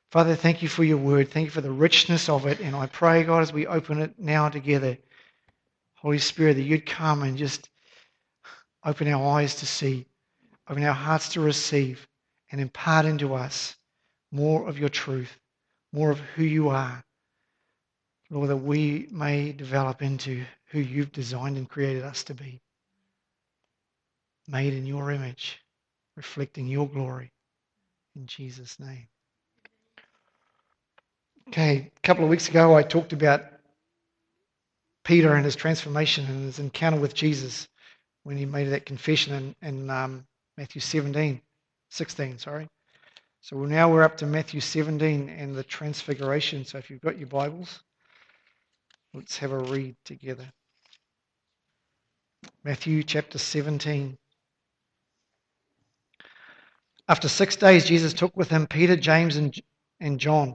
Father, thank you for your word. Thank you for the richness of it. And I pray, God, as we open it now together, Holy Spirit, that you'd come and just open our eyes to see, open our hearts to receive, and impart into us more of your truth, more of who you are. Lord, that we may develop into who you've designed and created us to be, made in your image, reflecting your glory. In Jesus' name. Okay, a couple of weeks ago I talked about Peter and his transformation and his encounter with Jesus when he made that confession in Matthew 16. So now we're up to Matthew 17 and the transfiguration. So if you've got your Bibles, let's have a read together. Matthew chapter 17. After 6 days, Jesus took with him Peter, James, and John,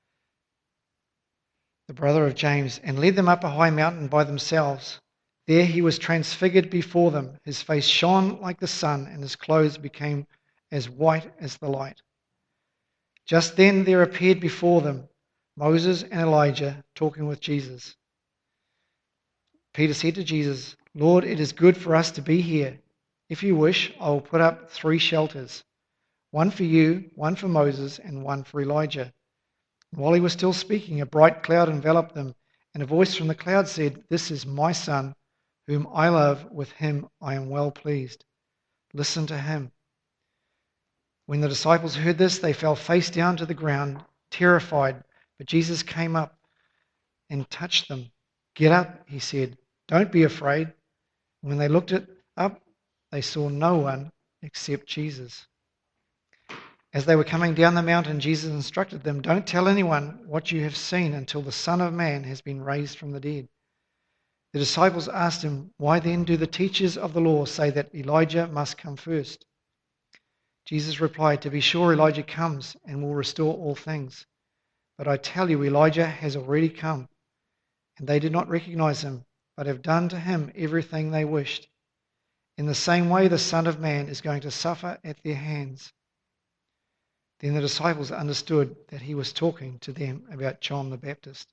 the brother of James, and led them up a high mountain by themselves. There he was transfigured before them. His face shone like the sun, and his clothes became as white as the light. Just then there appeared before them Moses and Elijah talking with Jesus. Peter said to Jesus, "Lord, it is good for us to be here. If you wish, I will put up 3 shelters, one for you, one for Moses, and one for Elijah." And while he was still speaking, a bright cloud enveloped them, and a voice from the cloud said, "This is my son, whom I love. With him I am well pleased. Listen to him." When the disciples heard this, they fell face down to the ground, terrified. But Jesus came up and touched them. "Get up," he said. "Don't be afraid." When they looked up, they saw no one except Jesus. As they were coming down the mountain, Jesus instructed them, "Don't tell anyone what you have seen until the Son of Man has been raised from the dead." The disciples asked him, "Why then do the teachers of the law say that Elijah must come first?" Jesus replied, "To be sure, Elijah comes and will restore all things. But I tell you, Elijah has already come, and they did not recognize him, but have done to him everything they wished. In the same way, the Son of Man is going to suffer at their hands." Then the disciples understood that he was talking to them about John the Baptist.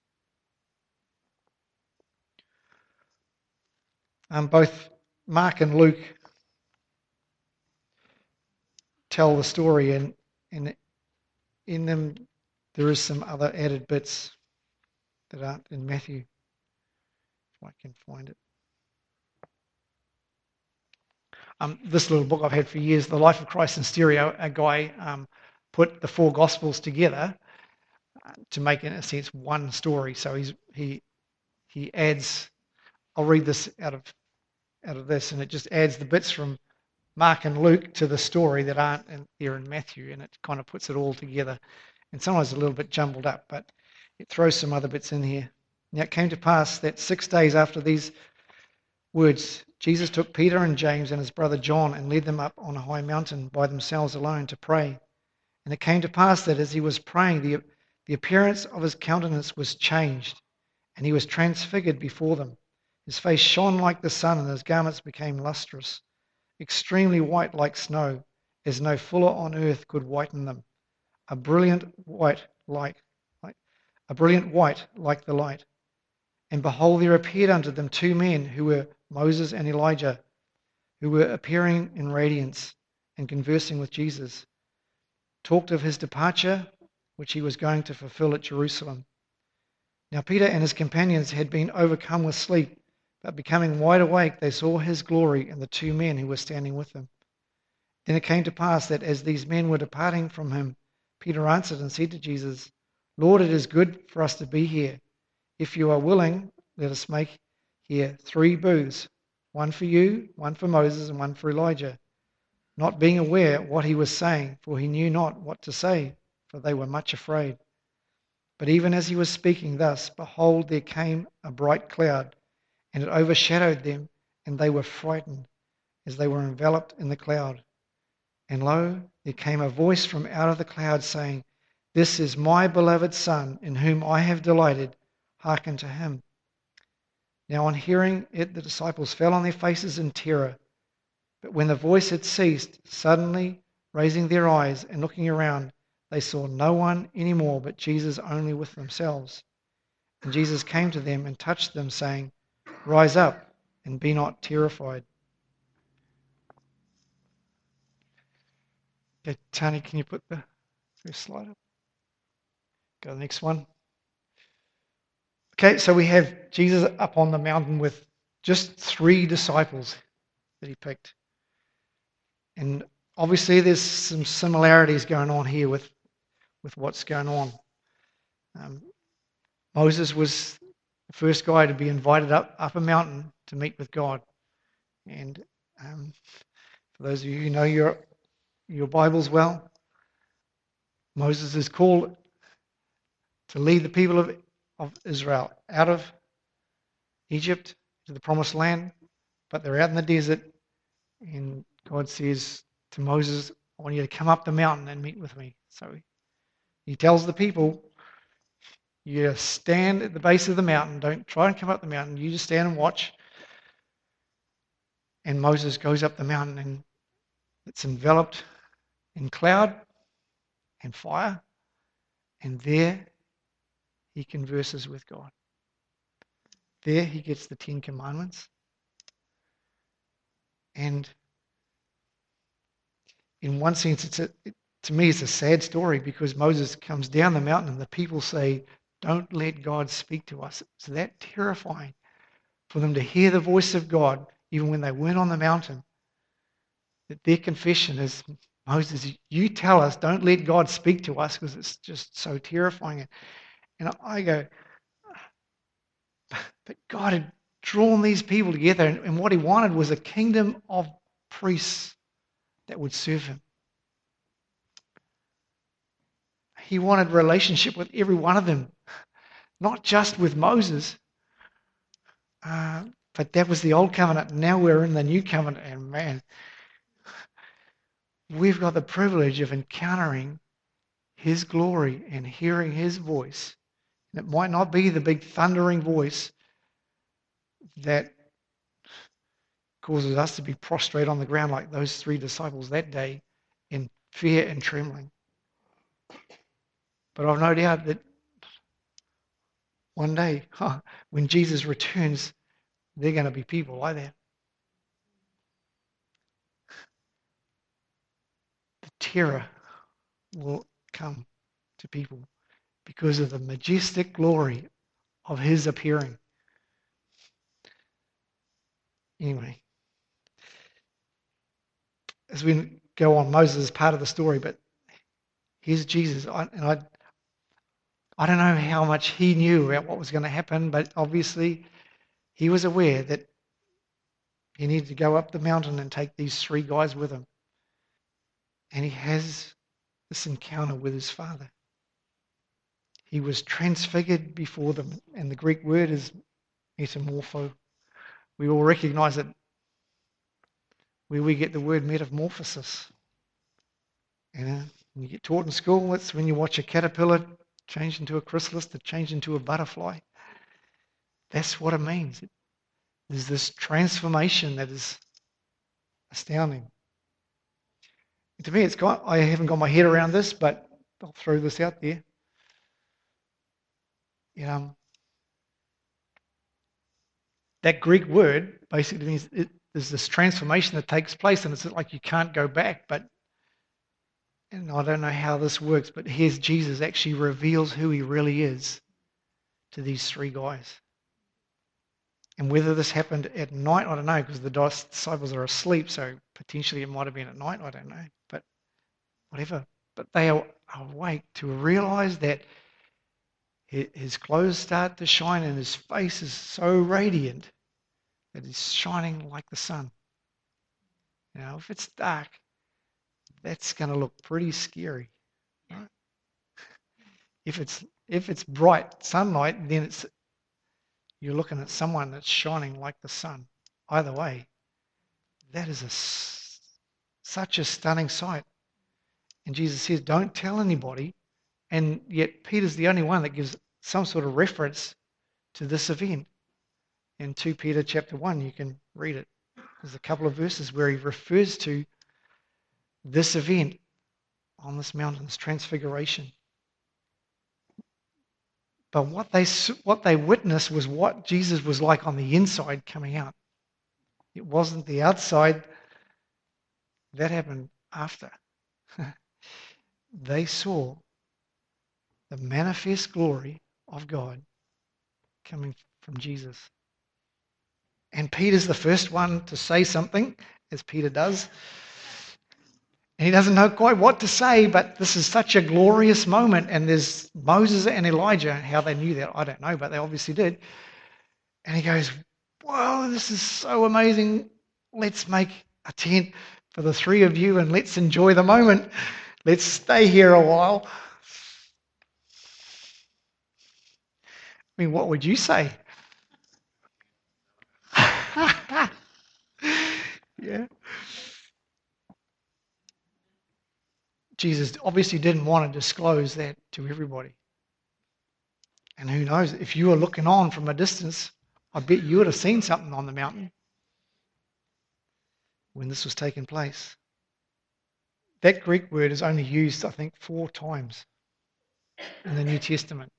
Both Mark and Luke tell the story, and in them there is some other added bits that aren't in Matthew, if I can find it. This little book I've had for years, The Life of Christ in Stereo. A guy put the 4 Gospels together to make, in a sense, one story. So he adds. I'll read this out of this, and it just adds the bits from Mark and Luke to the story that aren't there in Matthew, and it kind of puts it all together. And sometimes a little bit jumbled up, but it throws some other bits in here. Now it came to pass that 6 days after these words, Jesus took Peter and James and his brother John and led them up on a high mountain by themselves alone to pray. And it came to pass that as he was praying, the appearance of his countenance was changed, and he was transfigured before them. His face shone like the sun, and his garments became lustrous, extremely white like snow, as no fuller on earth could whiten them. A brilliant white like the light. And behold, there appeared unto them 2 men who were Moses and Elijah, who were appearing in radiance and conversing with Jesus, talked of his departure, which he was going to fulfill at Jerusalem. Now Peter and his companions had been overcome with sleep, but becoming wide awake, they saw his glory and the 2 men who were standing with him. Then it came to pass that as these men were departing from him, Peter answered and said to Jesus, "Lord, it is good for us to be here. If you are willing, let us make here 3 booths, one for you, one for Moses, and one for Elijah." Not being aware what he was saying, for he knew not what to say, for they were much afraid. But even as he was speaking thus, behold, there came a bright cloud, and it overshadowed them, and they were frightened as they were enveloped in the cloud. And lo, there came a voice from out of the cloud saying, "This is my beloved Son, in whom I have delighted. Hearken to him." Now on hearing it, the disciples fell on their faces in terror. But when the voice had ceased, suddenly raising their eyes and looking around, They saw no one anymore but Jesus only with themselves. And Jesus came to them and touched them, saying, "Rise up and be not terrified." Okay, Tony, can you put the first slide up? Go to the next one. Okay, so we have Jesus up on the mountain with just 3 disciples that he picked. And obviously there's some similarities going on here with what's going on. Moses was the first guy to be invited up a mountain to meet with God. And for those of you who know your Bibles well, Moses is called to lead the people of Israel out of Egypt to the promised land, but they're out in the desert, and God says to Moses, "I want you to come up the mountain and meet with me." So he tells the people, "You stand at the base of the mountain. Don't try and come up the mountain. You just stand and watch." And Moses goes up the mountain, and it's enveloped in cloud and fire, and there he converses with God. There he gets the 10 Commandments. And in one sense, to me, it's a sad story because Moses comes down the mountain and the people say, "Don't let God speak to us." It's that terrifying for them to hear the voice of God, even when they weren't on the mountain, that their confession is, "Moses, you tell us, don't let God speak to us," because it's just so terrifying. And I go, but God had drawn these people together, and what he wanted was a kingdom of priests that would serve him. He wanted relationship with every one of them, not just with Moses, but that was the old covenant. Now we're in the new covenant, and man, we've got the privilege of encountering his glory and hearing his voice. And it might not be the big thundering voice that causes us to be prostrate on the ground like those 3 disciples that day in fear and trembling. But I've no doubt that one day, when Jesus returns, they're going to be people like that. The terror will come to people because of the majestic glory of his appearing. Anyway, as we go on, Moses is part of the story, but here's Jesus. I don't know how much he knew about what was going to happen, but obviously he was aware that he needed to go up the mountain and take these 3 guys with him. And he has this encounter with his Father. He was transfigured before them, and the Greek word is metamorpho. We all recognize it where we get the word metamorphosis. And when you get taught in school, it's when you watch a caterpillar change into a chrysalis to change into a butterfly. That's what it means. There's this transformation that is astounding. To me, I haven't got my head around this, but I'll throw this out there. That Greek word basically means there's this transformation that takes place, and it's like you can't go back. And I don't know how this works, but here's Jesus actually reveals who he really is to these 3 guys. And whether this happened at night, I don't know, because the disciples are asleep, so potentially it might have been at night, I don't know. But whatever. But they are awake to realize that his clothes start to shine and his face is so radiant that it's shining like the sun. If it's dark, that's going to look pretty scary. Right? If it's bright sunlight, then you're looking at someone that's shining like the sun. Either way, that is such a stunning sight. And Jesus says, "Don't tell anybody." And yet Peter's the only one that gives some sort of reference to this event. In 2 Peter chapter 1, you can read it. There's a couple of verses where he refers to this event on this mountain, this transfiguration. But what they witnessed was what Jesus was like on the inside coming out. It wasn't the outside. That happened after. They saw the manifest glory of God coming from Jesus. And Peter's the first one to say something, as Peter does. And he doesn't know quite what to say, but this is such a glorious moment. And there's Moses and Elijah. How they knew that, I don't know, but they obviously did. And he goes, "Whoa, this is so amazing. Let's make a tent for the three of you and let's enjoy the moment. Let's stay here a while." I mean, what would you say? Yeah. Jesus obviously didn't want to disclose that to everybody. And who knows, if you were looking on from a distance, I bet you would have seen something on the mountain when this was taking place. That Greek word is only used, I think, 4 times in the New Testament.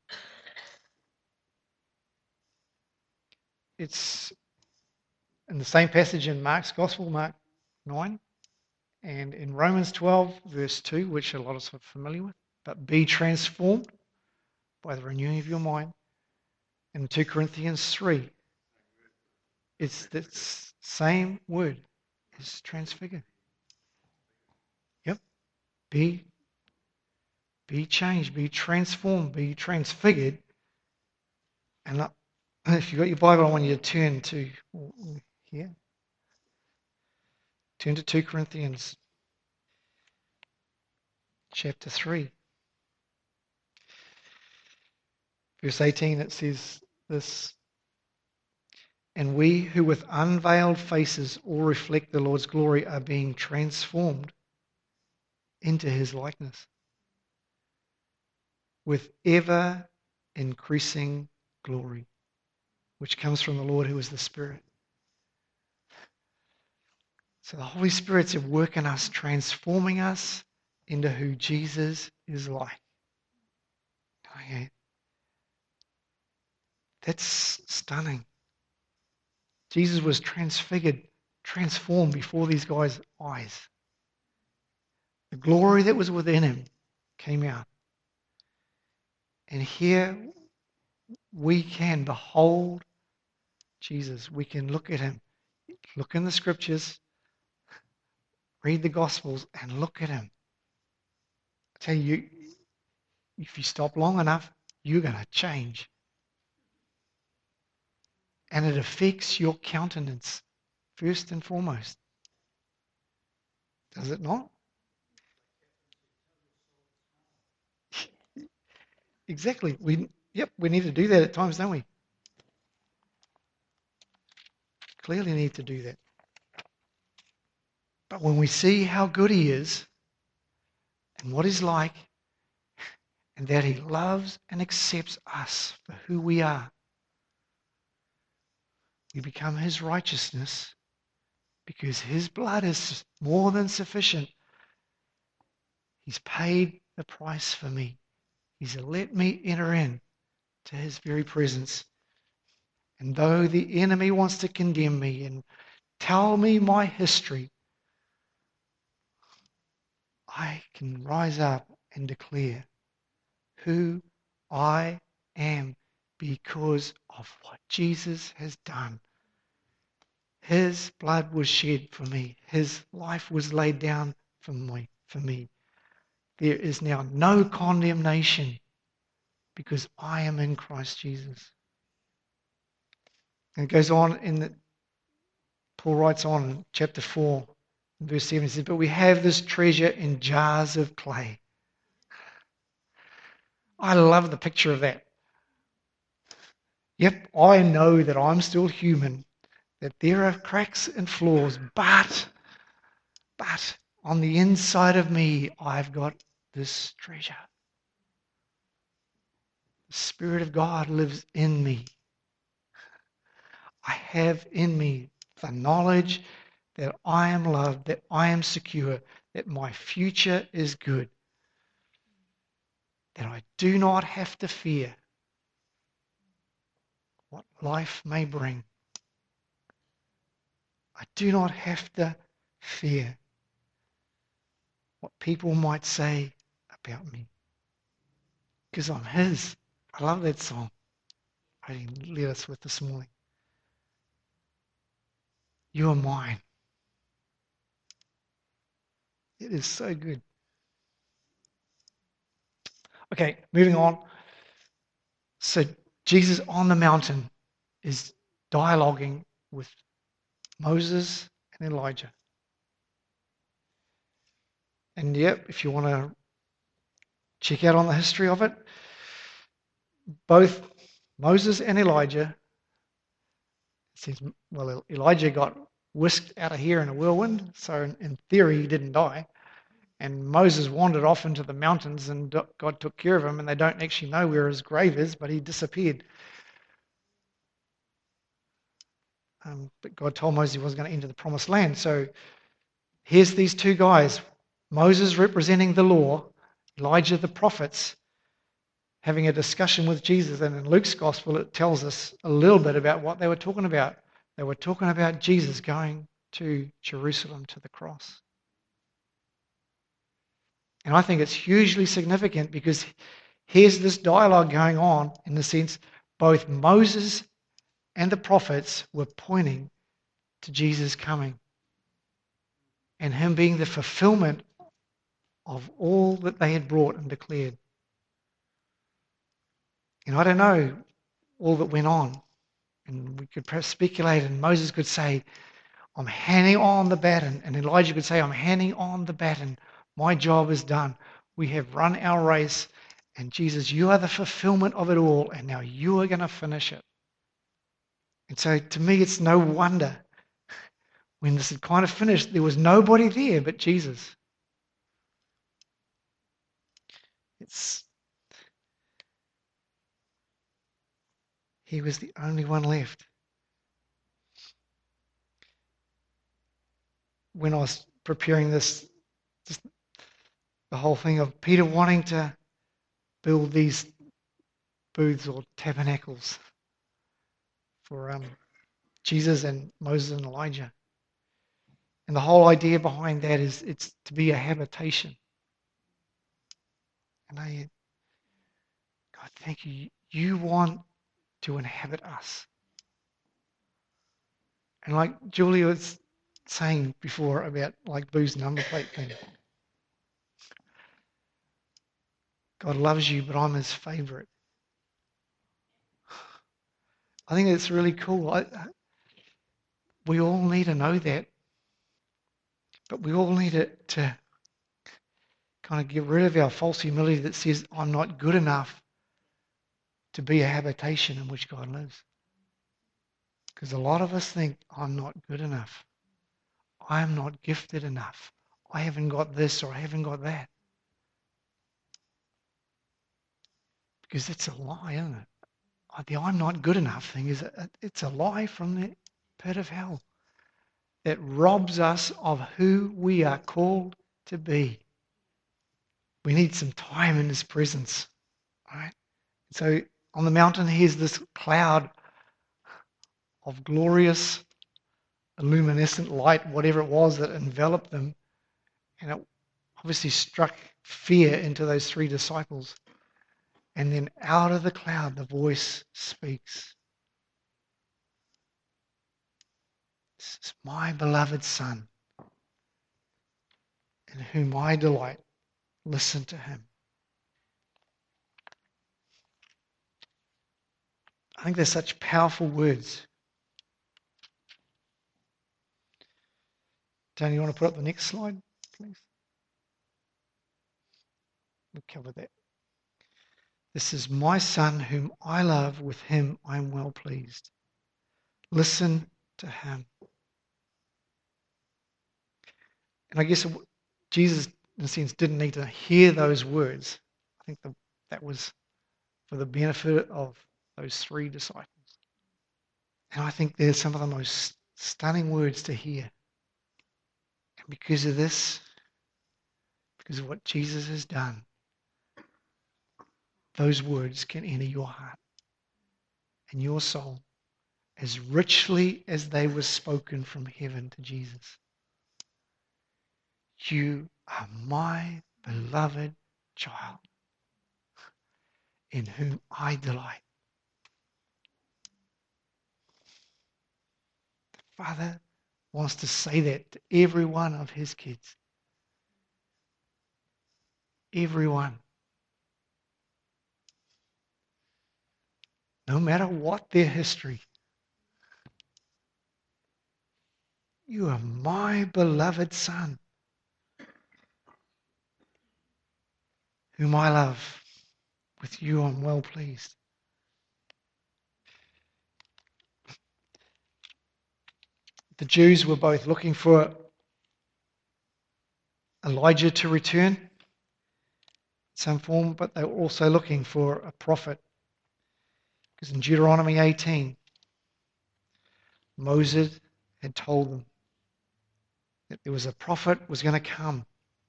It's in the same passage in Mark's Gospel, Mark 9, and in Romans 12, verse 2, which a lot of us are familiar with. But be transformed by the renewing of your mind. In 2 Corinthians 3, it's the same word as transfigured. Yep. Be changed, be transformed, be transfigured. And if you've got your Bible, I want you to turn to here. Turn to 2 Corinthians chapter 3. Verse 18, it says this: "And we who with unveiled faces all reflect the Lord's glory are being transformed into his likeness with ever increasing glory, which comes from the Lord who is the Spirit." So the Holy Spirit's at work in us, transforming us into who Jesus is like. Okay. That's stunning. Jesus was transfigured, transformed before these guys' eyes. The glory that was within him came out. And here we can behold Jesus. We can look at him, look in the scriptures, read the Gospels, and look at him. I tell you, if you stop long enough, you're going to change. And it affects your countenance first and foremost. Does it not? Exactly. We need to do that at times, don't we? Clearly need to do that. But when we see how good he is and what he's like, and that he loves and accepts us for who we are, we become his righteousness because his blood is more than sufficient. He's paid the price for me. He's let me enter in to his very presence. And though the enemy wants to condemn me and tell me my history, I can rise up and declare who I am because of what Jesus has done. His blood was shed for me. His life was laid down for me. There is now no condemnation because I am in Christ Jesus. And it goes on Paul writes on in chapter 4, verse 7, he says, "But we have this treasure in jars of clay." I love the picture of that. Yep, I know that I'm still human, that there are cracks and flaws, but on the inside of me, I've got this treasure. The Spirit of God lives in me. I have in me the knowledge that I am loved, that I am secure, that my future is good. that I do not have to fear what life may bring. I do not have to fear what people might say about me, because I'm His. I love that song He led us with this morning. You are mine. It is so good. Okay, moving on. So Jesus on the mountain is dialoguing with Moses and Elijah. And yep, if you want to check out on the history of it, both Moses and Elijah, since well, Elijah got whisked out of here in a whirlwind, so in theory he didn't die. And Moses wandered off into the mountains and God took care of him, and they don't actually know where his grave is, but he disappeared. But God told Moses he wasn't going to enter the promised land. So here's these two guys, Moses representing the law, Elijah the prophets, having a discussion with Jesus. And in Luke's gospel, it tells us a little bit about what they were talking about. They were talking about Jesus going to Jerusalem to the cross. And I think it's hugely significant because here's this dialogue going on in the sense both Moses and the prophets were pointing to Jesus coming and him being the fulfillment of all that they had brought and declared. And I don't know all that went on. And we could perhaps speculate, and Moses could say, I'm handing on the baton. And Elijah could say, I'm handing on the baton. My job is done. We have run our race. And Jesus, you are the fulfillment of it all. And now you are going to finish it. And so to me, it's no wonder when this had kind of finished, there was nobody there but Jesus. He was the only one left. When I was preparing this, just the whole thing of Peter wanting to build these booths or tabernacles for Jesus and Moses and Elijah. And the whole idea behind that is it's to be a habitation. And God, thank you. You want to inhabit us. And like Julia was saying before about like Boo's number plate thing. God loves you, but I'm his favorite. I think it's really cool. We all need to know that. But we all need to kind of get rid of our false humility that says, I'm not good enough to be a habitation in which God lives. Because a lot of us think, I'm not good enough. I am not gifted enough. I haven't got this or I haven't got that. Because it's a lie, isn't it? The I'm not good enough thing it's a lie from the pit of hell. It robs us of who we are called to be. We need some time in his presence. All right? So on the mountain, here's this cloud of glorious, luminescent light, whatever it was that enveloped them. And it obviously struck fear into those three disciples. And then out of the cloud, the voice speaks. This is my beloved Son, in whom I delight. Listen to him. I think they're such powerful words. Tony, you want to put up the next slide, please? We'll cover that. This is my Son whom I love. With him I am well pleased. Listen to him. And I guess Jesus, in a sense, didn't need to hear those words. I think that was for the benefit of those three disciples. And I think they're some of the most stunning words to hear. And because of this, because of what Jesus has done, those words can enter your heart and your soul as richly as they were spoken from heaven to Jesus. You are my beloved child, in whom I delight. The Father wants to say that to every one of his kids. Everyone. No matter what their history. You are my beloved Son, whom I love. With you I'm well pleased. The Jews were both looking for Elijah to return in some form, but they were also looking for a prophet. Because in Deuteronomy 18, Moses had told them that there was a prophet was going to come.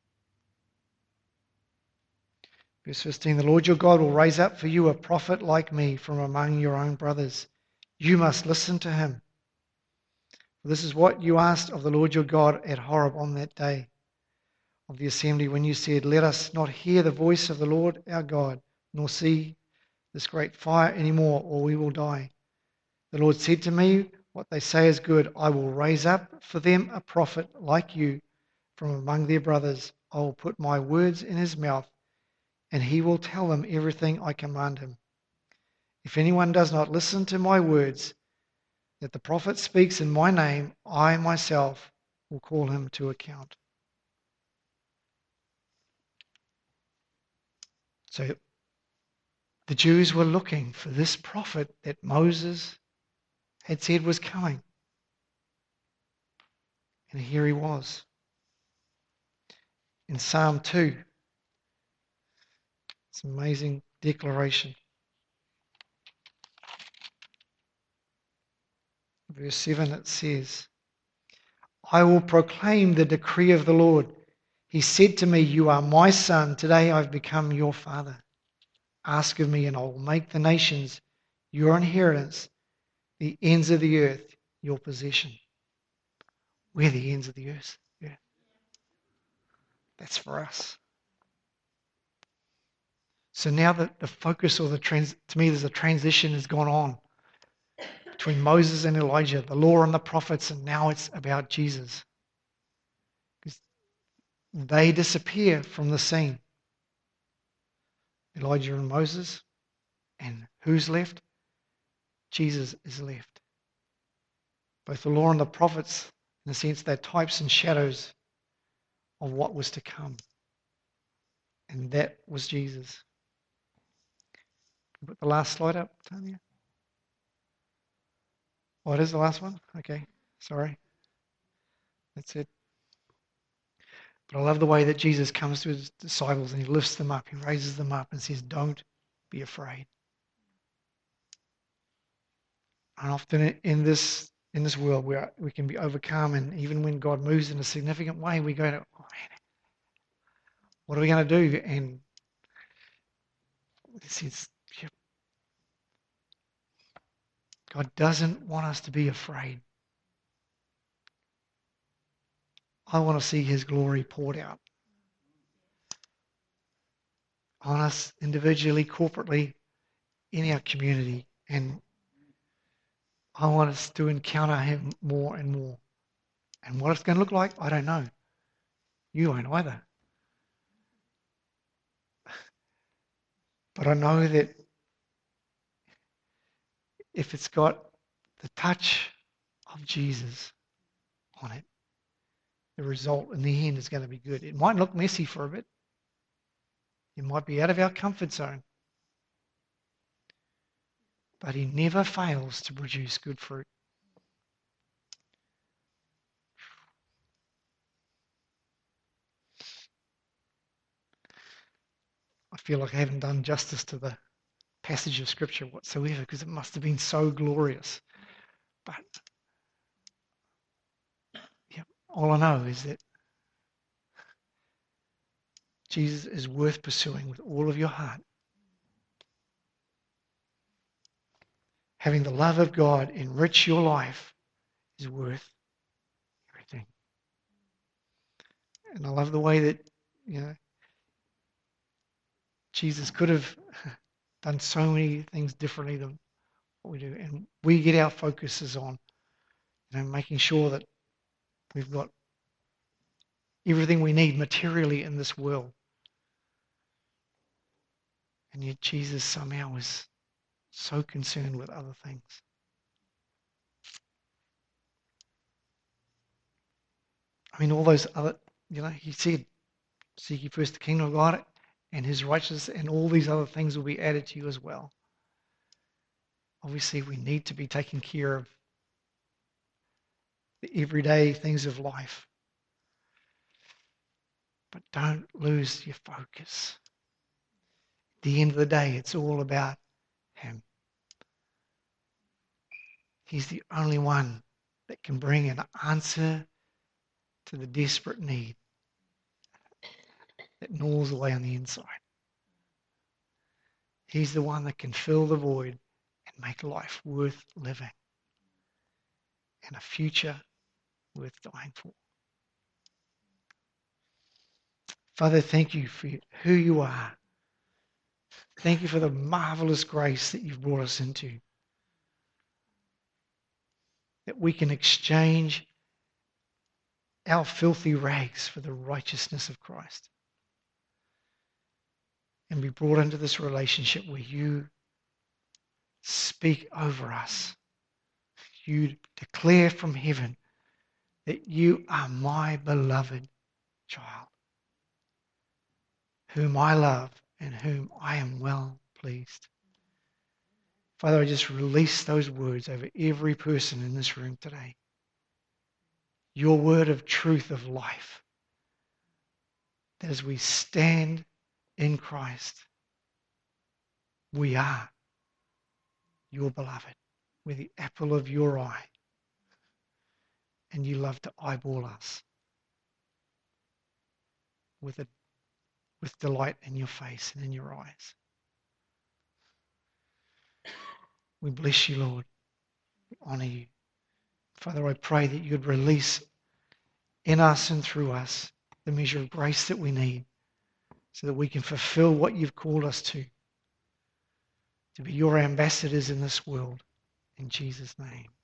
Verse 15, the Lord your God will raise up for you a prophet like me from among your own brothers. You must listen to him. For this is what you asked of the Lord your God at Horeb on that day of the assembly when you said, let us not hear the voice of the Lord our God, nor see this great fire anymore, or we will die. The Lord said to me, what they say is good. I will raise up for them a prophet like you from among their brothers. I will put my words in his mouth, and he will tell them everything I command him. If anyone does not listen to my words that the prophet speaks in my name, I myself will call him to account. So the Jews were looking for this prophet that Moses had said was coming. And here he was. In Psalm 2, it's an amazing declaration. Verse 7 it says, I will proclaim the decree of the Lord. He said to me, you are my son. Today I've become your father. Ask of me and I will make the nations your inheritance, the ends of the earth your possession. We're the ends of the earth. Yeah. That's for us. So now that the focus or to me there's a transition has gone on between Moses and Elijah, the law and the prophets, and now it's about Jesus. Because they disappear from the scene. Elijah and Moses, and who's left? Jesus is left. Both the law and the prophets, in a sense, they're types and shadows of what was to come. And that was Jesus. Put the last slide up, Tanya. Oh, it is the last one? Okay, sorry. That's it. But I love the way that Jesus comes to his disciples and he lifts them up, he raises them up and says, don't be afraid. And often in this world where we can be overcome, and even when God moves in a significant way, we go, oh man, what are we going to do? And it says, yep, God doesn't want us to be afraid. I want to see his glory poured out on us individually, corporately, in our community. And I want us to encounter him more and more. And what it's going to look like, I don't know. You won't either. But I know that if it's got the touch of Jesus on it, the result in the end is going to be good. It might look messy for a bit. It might be out of our comfort zone. But he never fails to produce good fruit. I feel like I haven't done justice to the passage of Scripture whatsoever because it must have been so glorious. But yeah, all I know is that Jesus is worth pursuing with all of your heart. having the love of God enrich your life is worth everything. And I love the way that, Jesus could have done so many things differently than what we do. And we get our focuses on, making sure that we've got everything we need materially in this world. And yet Jesus somehow is so concerned with other things. I mean, all those other, he said, seek ye first the kingdom of God and his righteousness, and all these other things will be added to you as well. Obviously, we need to be taking care of the everyday things of life. But don't lose your focus. At the end of the day, it's all about him. He's the only one that can bring an answer to the desperate need that gnaws away on the inside. He's the one that can fill the void and make life worth living and a future worth dying for. Father, thank you for who you are. Thank you for the marvelous grace that you've brought us into. That we can exchange our filthy rags for the righteousness of Christ. And be brought into this relationship where you speak over us. You declare from heaven that you are my beloved child, whom I love and whom I am well pleased. Father, I just release those words over every person in this room today. Your word of truth of life. That as we stand in Christ, we are your beloved. We're the apple of your eye. And you love to eyeball us with delight in your face and in your eyes. We bless you, Lord. We honor you. Father, I pray that you'd release in us and through us the measure of grace that we need so that we can fulfill what you've called us to be your ambassadors in this world. In Jesus' name.